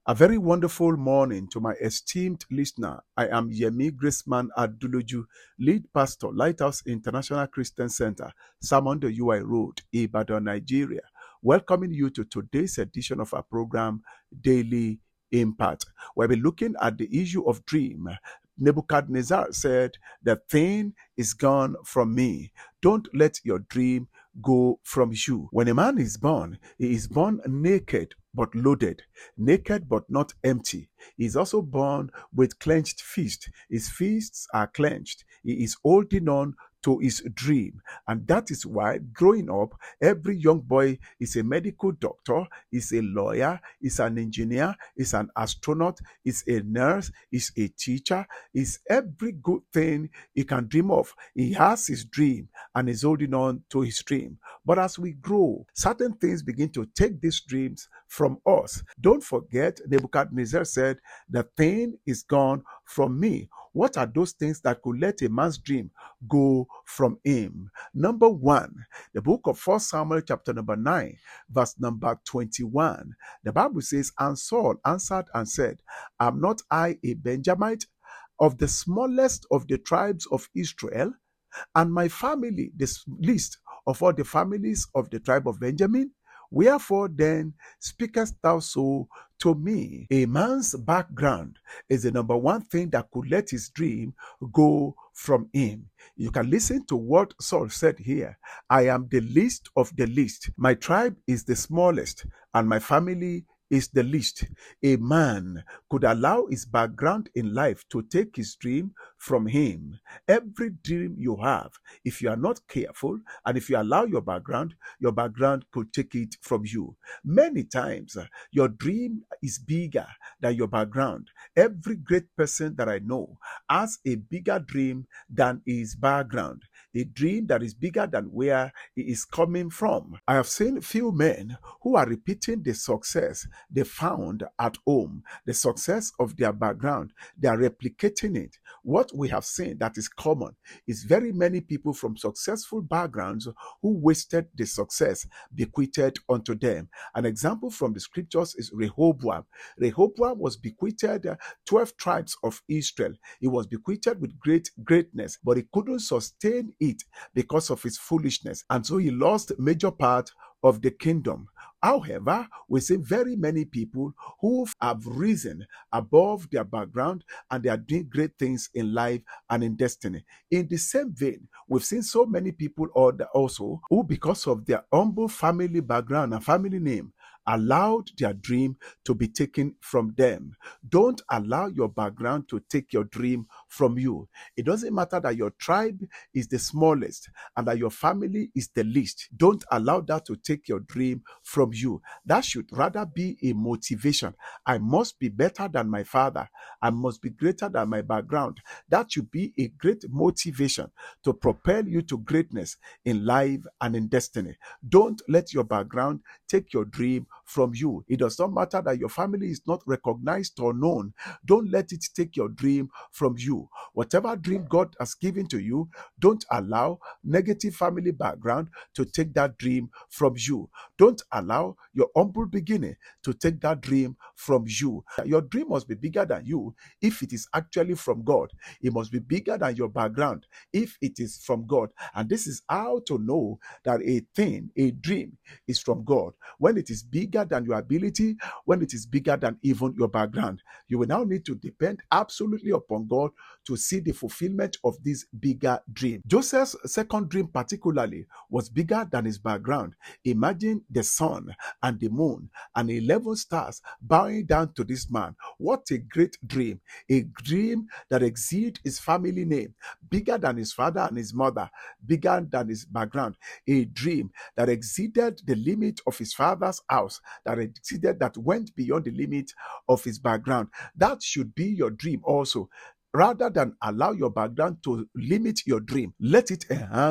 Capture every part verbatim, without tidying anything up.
A very wonderful morning to my esteemed listener. I am Yemi Graceman Aduluju, lead pastor, Lighthouse International Christian Center, Samondo U I Road, Ibadan, Nigeria. Welcoming you to today's edition of our program, Daily Impact. We'll be looking at the issue of dream. Nebuchadnezzar said, "The thing is gone from me. Don't let your dream go from you." When a man is born, he is born naked but loaded, naked but not empty. He is also born with clenched fists. His fists are clenched. He is holding on to his dream. And that is why growing up, every young boy is a medical doctor, is a lawyer, is an engineer, is an astronaut, is a nurse, is a teacher, is every good thing he can dream of. He has his dream and is holding on to his dream. But as we grow, certain things begin to take these dreams from us. Don't forget, Nebuchadnezzar said, "The thing is gone from me." What are those things that could let a man's dream go from him? Number one, the book of First Samuel chapter number nine, verse number twenty-one. The Bible says, "And Saul answered and said, Am not I a Benjamite, of the smallest of the tribes of Israel, and my family the least of all the families of the tribe of Benjamin? Wherefore then speakest thou so to me?" A man's background is the number one thing that could let his dream go from him. You can listen to what Saul said here. "I am the least of the least. My tribe is the smallest, and my family is the least." A man could allow his background in life to take his dream from him. Every dream you have, if you are not careful and if you allow your background, your background could take it from you. Many times, uh, your dream is bigger than your background. Every great person that I know has a bigger dream than his background, a dream that is bigger than where he is coming from. I have seen few men who are repeating the success they found at home, the success of their background. They are replicating it. What we have seen that is common is very many people from successful backgrounds who wasted the success bequeathed unto them. An example from the scriptures is Rehoboam. Rehoboam was bequeathed uh, twelve tribes of Israel. He was bequeathed with great greatness, but he couldn't sustain it because of his foolishness. And so he lost major part of the kingdom. However, we see very many people who have risen above their background and they are doing great things in life and in destiny. In the same vein, we've seen so many people also who, because of their humble family background and family name, allowed their dream to be taken from them. Don't allow your background to take your dream from you. It doesn't matter that your tribe is the smallest and that your family is the least. Don't allow that to take your dream from you. That should rather be a motivation. I must be better than my father. I must be greater than my background. That should be a great motivation to propel you to greatness in life and in destiny. Don't let your background take your dream from you. It does not matter that your family is not recognized or known. Don't let it take your dream from you. Whatever dream God has given to you, don't allow negative family background to take that dream from you. Don't allow your humble beginning to take that dream from you. Your dream must be bigger than you if it is actually from God. It must be bigger than your background if it is from God. And this is how to know that a thing, a dream, is from God. When it is bigger than your ability, when it is bigger than even your background, you will now need to depend absolutely upon God to see the fulfillment of this bigger dream. Joseph's second dream particularly was bigger than his background. Imagine the sun and the moon and eleven stars bowing down to this man. What a great dream. A dream that exceeds his family name, bigger than his father and his mother, bigger than his background. A dream that exceeded the limit of his father's house, that exceeded, that went beyond the limit of his background. That should be your dream also. Rather than allow your background to limit your dream, let it enhance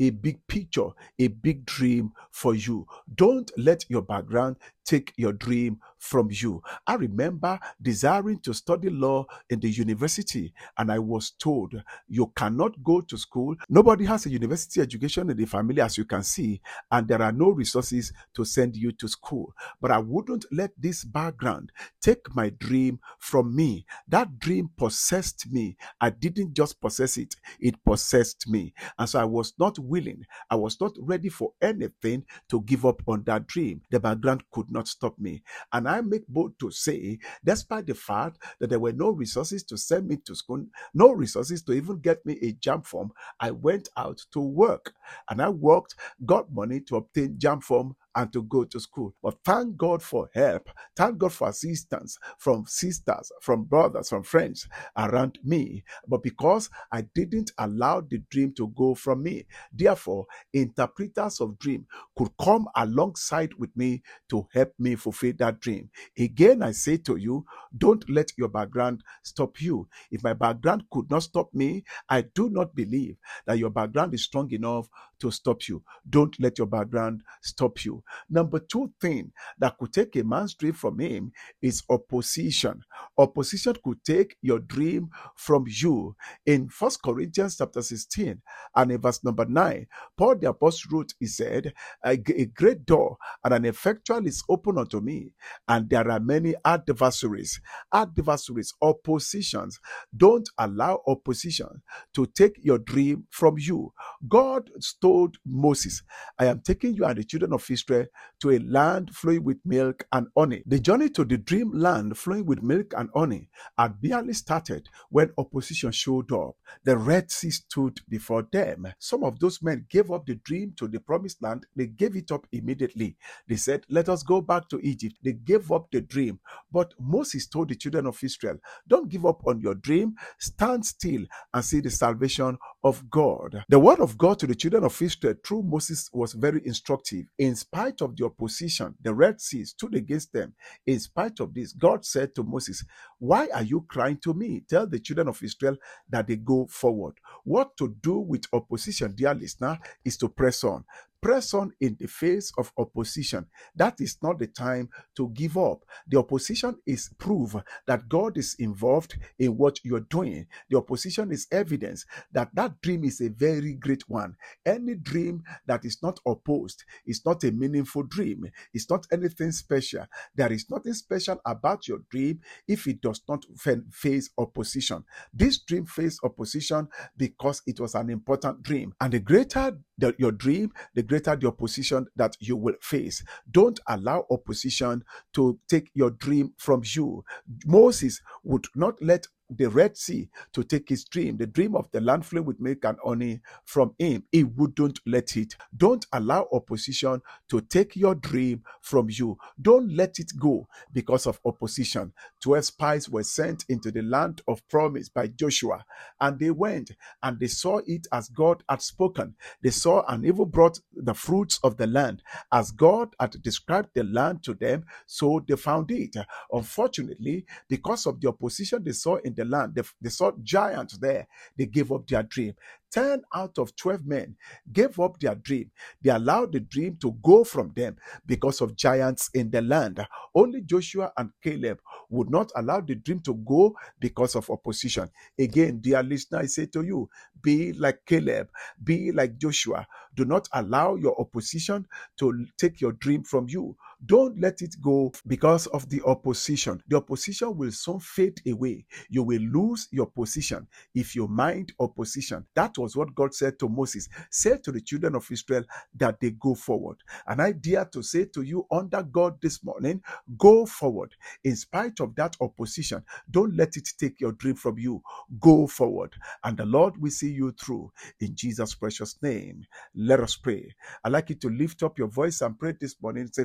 a big picture, a big dream for you. Don't let your background take your dream from you. I remember desiring to study law in the university, and I was told you cannot go to school. Nobody has a university education in the family, as you can see, and there are no resources to send you to school. But I wouldn't let this background take my dream from me. That dream possessed me. I didn't just possess it, it possessed me. And so I was not willing, I was not ready for anything to give up on that dream. The background could not stop me. And I make bold to say, despite the fact that there were no resources to send me to school, no resources to even get me a JAMB form, I went out to work. And I worked, got money to obtain JAMB form and to go to school. But thank God for help. Thank God for assistance from sisters, from brothers, from friends around me. But because I didn't allow the dream to go from me, therefore, interpreters of dream could come alongside with me to help me fulfill that dream. Again, I say to you, don't let your background stop you. If my background could not stop me, I do not believe that your background is strong enough to stop you. Don't let your background stop you. Number two thing that could take a man's dream from him is opposition. Opposition could take your dream from you. In First Corinthians chapter sixteen and in verse number nine, Paul the apostle wrote, he said, a, a great door and an effectual is open unto me, and there are many adversaries. Adversaries, oppositions. Don't allow opposition to take your dream from you. God told Moses, I am taking you and the children of Israel to a land flowing with milk and honey. The journey to the dream land flowing with milk and honey had barely started when opposition showed up. The Red Sea stood before them. Some of those men gave up the dream to the promised land. They gave it up immediately. They said, let us go back to Egypt. They gave up the dream. But Moses told the children of Israel, don't give up on your dream. Stand still and see the salvation of God. The word of God to the children of Israel through Moses was very instructive. In spite of the opposition, the Red Sea stood against them. In spite of this, God said to Moses, why are you crying to me? Tell the children of Israel that they go forward. What to do with opposition, dear listener, is to press on. Press on in the face of opposition. That is not the time to give up. The opposition is proof that God is involved in what you're doing. The opposition is evidence that that dream is a very great one. Any dream that is not opposed is not a meaningful dream. It's not anything special. There is nothing special about your dream if it does not face opposition. This dream faced opposition because it was an important dream. And the greater the, your dream, the greater the opposition that you will face. Don't allow opposition to take your dream from you. Moses would not let the Red Sea to take his dream, the dream of the land flowing with milk and honey, from him. He wouldn't let it. Don't allow opposition to take your dream from you. Don't let it go because of opposition. Twelve spies were sent into the land of promise by Joshua, and they went and they saw it as God had spoken. They saw and even brought the fruits of the land as God had described the land to them, so they found it. Unfortunately, because of the opposition they saw in the land, they, they saw giants there, they gave up their dream. ten out of twelve men gave up their dream. They allowed the dream to go from them because of giants in the land. Only Joshua and Caleb would not allow the dream to go because of opposition. Again, dear listener, I say to you, be like Caleb, be like Joshua. Do not allow your opposition to take your dream from you. Don't let it go because of the opposition. The opposition will soon fade away. You will lose your position if you mind opposition. That was what God said to Moses. Say to the children of Israel that they go forward. And I dare to say to you under God this morning, go forward. In spite of that opposition, don't let it take your dream from you. Go forward. And the Lord will see you through. In Jesus' precious name, let us pray. I'd like you to lift up your voice and pray this morning. Say, Father,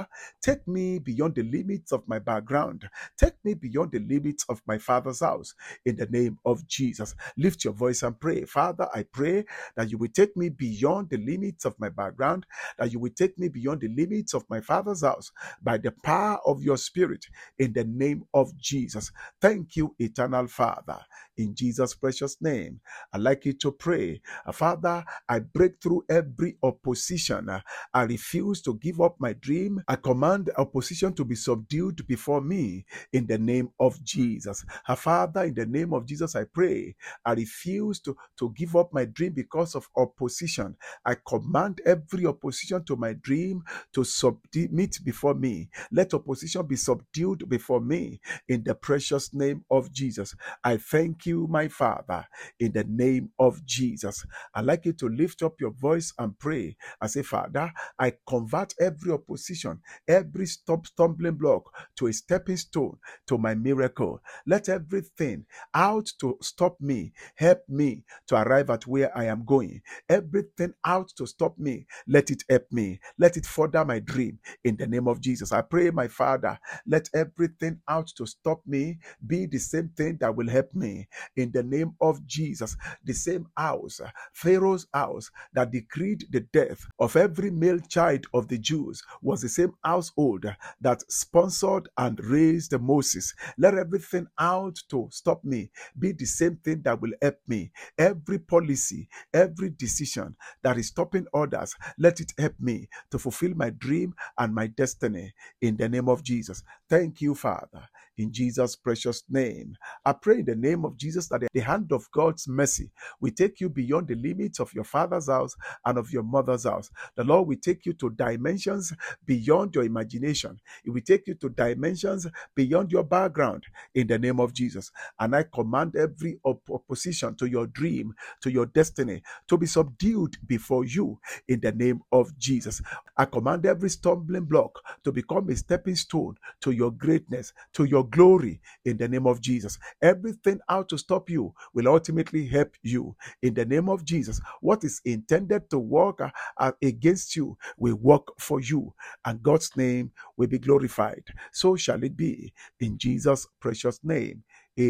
take me beyond the limits of my background. Take me beyond the limits of my father's house. In the name of Jesus, lift your voice and pray. Father, I pray that you will take me beyond the limits of my background, that you will take me beyond the limits of my father's house by the power of your spirit in the name of Jesus. Thank you, eternal Father. In Jesus' precious name, I'd like you to pray. Father, I break through every opposition. I refuse to give up my dream. I command opposition to be subdued before me in the name of Jesus. Father, in the name of Jesus, I pray. I refuse to, to give up my dream because of opposition. I command every opposition to my dream to submit before me. Let opposition be subdued before me in the precious name of Jesus. I thank you, my Father, in the name of Jesus. I'd like you to lift up your voice and pray. I say, Father, I convert every opposition, every stop stumbling block to a stepping stone to my miracle. Let everything out to stop me help me to arrive at where I am going. Everything out to stop me, let it help me. Let it further my dream in the name of Jesus. I pray, my Father, let everything out to stop me be the same thing that will help me in the name of Jesus. The same house, Pharaoh's house, that decreed the death of every male child of the Jews was the same household that sponsored and raised Moses. Let everything out to stop me be the same thing that will help me. Every policy, every decision that is stopping others, let it help me to fulfill my dream and my destiny in the name of Jesus. Thank you, Father. In Jesus' precious name, I pray in the name of Jesus that the hand of God's mercy will take you beyond the limits of your father's house and of your mother's house. The Lord will take you to dimensions beyond your imagination. It will take you to dimensions beyond your background in the name of Jesus. And I command every op- opposition to your dream, to your destiny, to be subdued before you in the name of Jesus. I command every stumbling block to become a stepping stone to your greatness, to your glory in the name of Jesus. Everything out to stop you will ultimately help you in the name of Jesus. What is intended to work uh, against you will work for you, and God's name will be glorified. So shall it be in Jesus' precious name.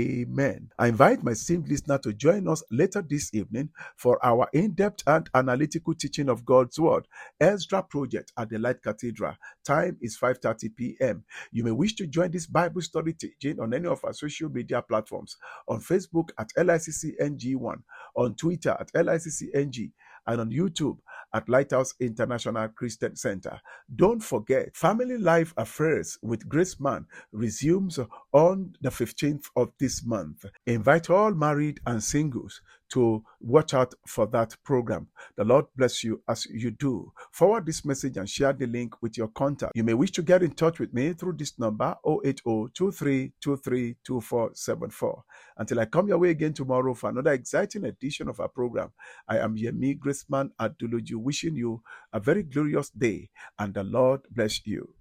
Amen. I invite my esteemed listener to join us later this evening for our in-depth and analytical teaching of God's Word, Ezra Project at the Light Cathedral. Time is five thirty p.m. You may wish to join this Bible study teaching on any of our social media platforms, on Facebook at L I C C N G one, on Twitter at L I C C N G, and on YouTube at Lighthouse International Christian Center. Don't forget, Family Life Affairs with Grace Mann resumes on the fifteenth of this month. Invite all married and singles to watch out for that program. The Lord bless you as you do. Forward this message and share the link with your contact. You may wish to get in touch with me through this number, zero eight zero, two three two three, two four seven four. Until I come your way again tomorrow for another exciting edition of our program, I am Yemi Grace Mann Aduluju, wishing you a very glorious day, and the Lord bless you.